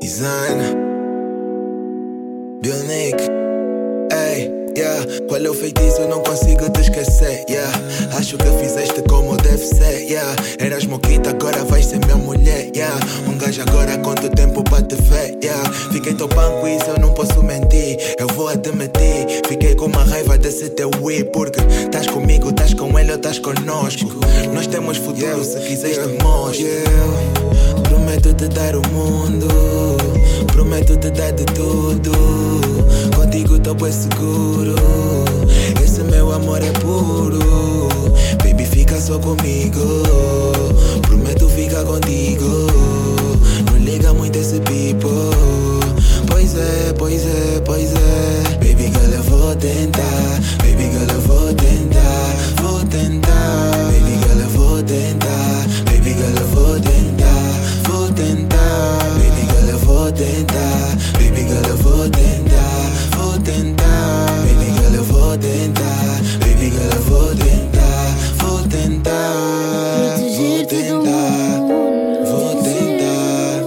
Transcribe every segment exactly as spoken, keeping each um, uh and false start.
Izana, Bill Nick, ei, yeah. Qual é o feitiço? Eu não consigo te esquecer, yeah. Acho que fizeste como deve ser, yeah. Eras moquita, agora vais ser minha mulher, yeah. Um gajo agora quanto tempo pra te ver, yeah. Fiquei tão panco, isso eu não posso mentir. Eu vou admitir, fiquei com uma raiva desse teu we. Porque estás comigo, estás com ele ou estás conosco. Nós temos futuro, yeah. Se quiseres yeah. te mostro, yeah. Prometo te dar o mundo, prometo te dar de tudo. Contigo tô bem seguro, esse meu amor é puro. Baby, fica só comigo, prometo ficar contigo. Não liga muito esse people. Pois é, pois é, pois é. Baby girl, eu vou tentar. Baby girl, eu vou tentar. Vou tentar. Baby girl, eu vou tentar. Baby girl, eu vou tentar. Vou tentar. Baby girl, eu vou tentar. Baby girl, eu vou tentar. Vou tentar. Baby girl, eu vou tentar. Baby girl, eu vou tentar. Vou tentar. Vou tentar. Vou tentar.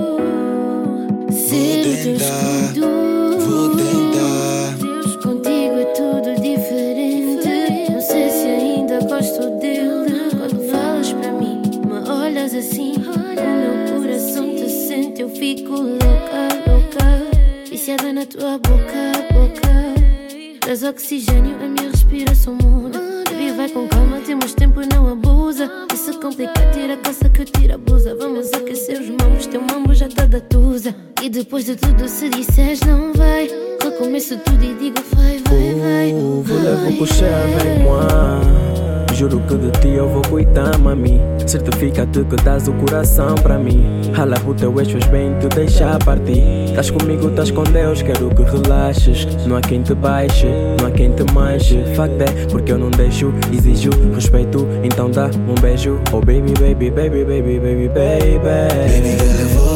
Vou tentar. Vou tentar. Contigo é tudo diferente. Não sei se ainda gosto dele. Quando falas pra mim, me olhas assim. O meu coração te sente, eu fico louca, louca. Viciada na tua boca, boca. Dás oxigênio, a minha respiração muda. Baby, vai com calma, temos tempo e não abusa. E se complicar, tira a calça que eu tiro a blusa. Vamos aquecer os mambos, teu mambo já tá da tusa. E depois de tudo, se disseres não vai, recomeço tudo e digo vai, vai, vai. Uh, voulez-vous coucher avec moi? Juro que de ti eu vou cuidar, mami. Certifica-te que dás o coração pra mim. Rala pro teu ex, fez bem te deixar partir. Tás comigo, tás com Deus, quero que relaxes. Não há quem te baixe, não há quem te manche. Fuck that, porque eu não deixo, exijo respeito, então dá um beijo. Oh baby, baby, baby, baby, baby, baby. Baby girl, eu vou